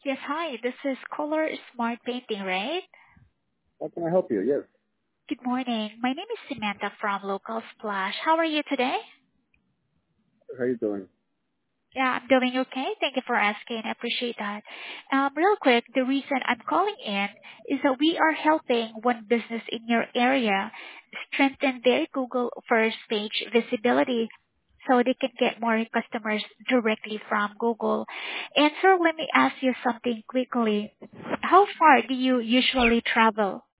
Yes, hi. This is Color Smart Painting, right? How can I help you? Yes. Good morning. My name is Samantha from Local Splash. How are you today? How you doing? Yeah, I'm doing okay. Thank you for asking. I appreciate that. Real quick, the reason I'm calling in is that we are helping one business in your area strengthen their Google first page visibility so they can get more customers directly from Google. And sir, let me ask you something quickly. How far do you usually travel